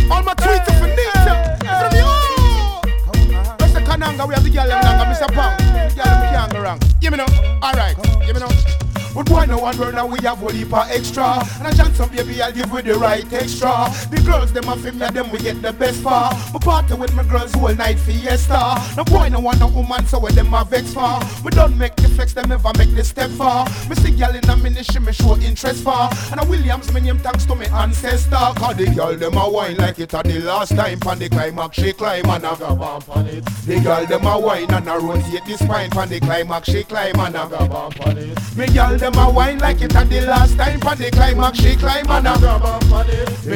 All my tweets are for Nita. From you. That's the Kananga. We have the girl them Nanga, Mr. Pong. The girl them can't go wrong. You me know. Alright. You me know. But why no one now we have a heap of extra. And a chance of baby I'll give with the right extra. The girls them a film them we get the best for. Me party with my girls whole night fiesta. No boy no want no woman so with them a vex for. Me don't make the flex them ever make the step for. Me see girl in a ministry me show interest for. And a Williams me name thanks to me ancestor. Cause the girl them a wine like it at the last time. Pan the climax she climb and a go bump on it. The girl them a wine and a rotate the spine. Pan the climax she climb and a go bump on it. Me girl them a wine like it at the last time. Pan the climax she climb and a grab up on it.